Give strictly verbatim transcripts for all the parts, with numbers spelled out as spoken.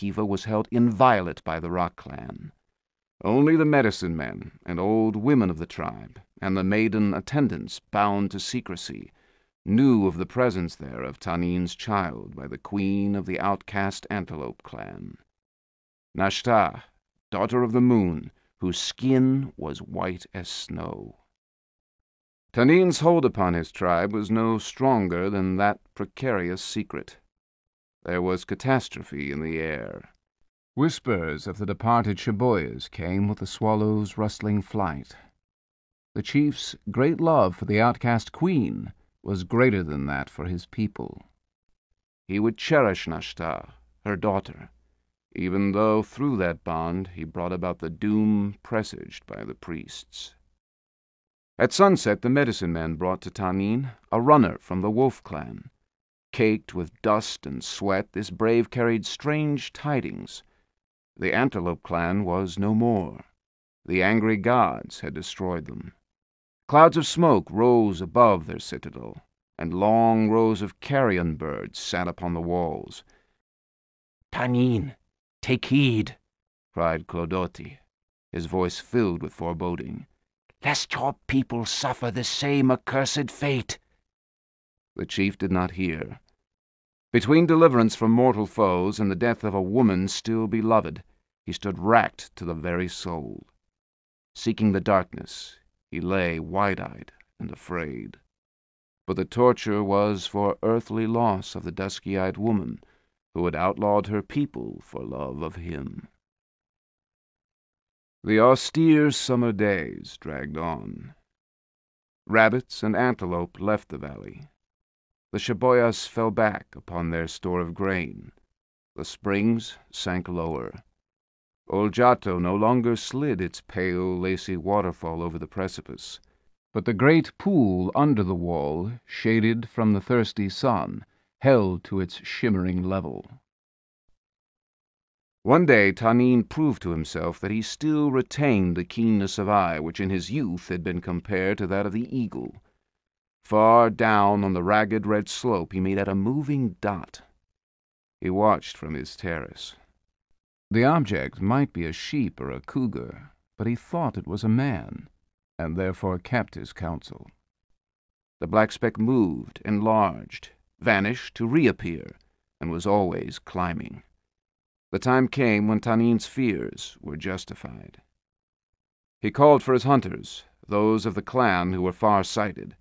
Kiva was held inviolate by the Rock Clan. Only the medicine men and old women of the tribe, and the maiden attendants bound to secrecy, knew of the presence there of Tanin's child by the queen of the outcast Antelope Clan, Nashta, daughter of the moon, whose skin was white as snow. Tanin's hold upon his tribe was no stronger than that precarious secret. There was catastrophe in the air. Whispers of the departed Chaboyas came with the swallow's rustling flight. The chief's great love for the outcast queen was greater than that for his people. He would cherish Nashta, her daughter, even though through that bond he brought about the doom presaged by the priests. At sunset the medicine men brought to Tanin a runner from the Wolf Clan. Caked with dust and sweat, this brave carried strange tidings. The Antelope Clan was no more. The angry gods had destroyed them. Clouds of smoke rose above their citadel, and long rows of carrion birds sat upon the walls. "Tanin, take heed," cried Clodoti, his voice filled with foreboding, "lest your people suffer the same accursed fate." The chief did not hear. Between deliverance from mortal foes and the death of a woman still beloved, he stood racked to the very soul. Seeking the darkness, he lay wide-eyed and afraid. But the torture was for earthly loss of the dusky-eyed woman who had outlawed her people for love of him. The austere summer days dragged on. Rabbits and antelope left the valley. The Chaboyas fell back upon their store of grain. The springs sank lower. Oljato no longer slid its pale, lacy waterfall over the precipice, but the great pool under the wall, shaded from the thirsty sun, held to its shimmering level. One day Tanin proved to himself that he still retained the keenness of eye which in his youth had been compared to that of the eagle. Far down on the ragged red slope he made out a moving dot. He watched from his terrace. The object might be a sheep or a cougar, but he thought it was a man, and therefore kept his counsel. The black speck moved, enlarged, vanished to reappear, and was always climbing. The time came when Tanin's fears were justified. He called for his hunters, those of the clan who were far-sighted.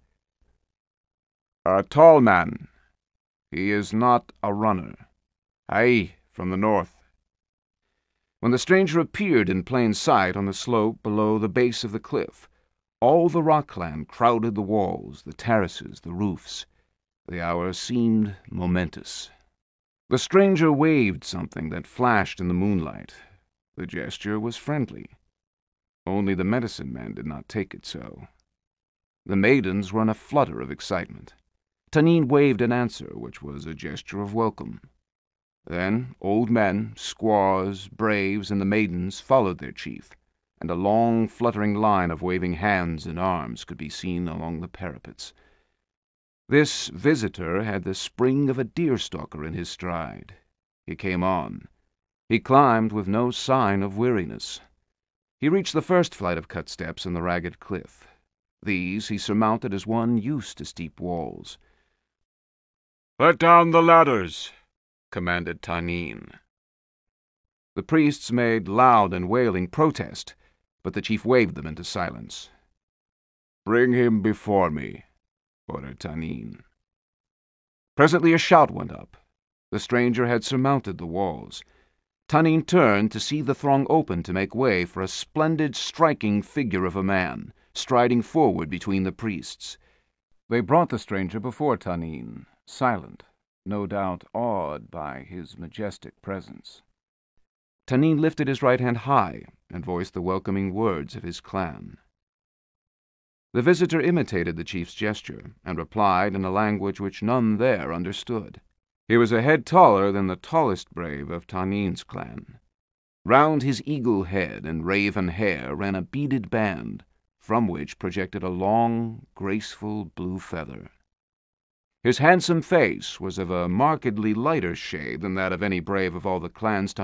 "A tall man. He is not a runner. Aye, from the north." When the stranger appeared in plain sight on the slope below the base of the cliff, all the Rock Clan crowded the walls, the terraces, the roofs. The hour seemed momentous. The stranger waved something that flashed in the moonlight. The gesture was friendly. Only the medicine man did not take it so. The maidens were in a flutter of excitement. Tanin waved an answer, which was a gesture of welcome. Then old men, squaws, braves, and the maidens followed their chief, and a long fluttering line of waving hands and arms could be seen along the parapets. This visitor had the spring of a deer-stalker in his stride. He came on. He climbed with no sign of weariness. He reached the first flight of cut steps in the ragged cliff. These he surmounted as one used to steep walls. "Let down the ladders," commanded Tanin. The priests made loud and wailing protest, but the chief waved them into silence. "Bring him before me," ordered Tanin. Presently a shout went up. The stranger had surmounted the walls. Tanin turned to see the throng open to make way for a splendid, striking figure of a man, striding forward between the priests. They brought the stranger before Tanin, silent, no doubt awed by his majestic presence. Tanin lifted his right hand high and voiced the welcoming words of his clan. The visitor imitated the chief's gesture and replied in a language which none there understood. He was a head taller than the tallest brave of Tanin's clan. Round his eagle head and raven hair ran a beaded band, from which projected a long, graceful blue feather. His handsome face was of a markedly lighter shade than that of any brave of all the clans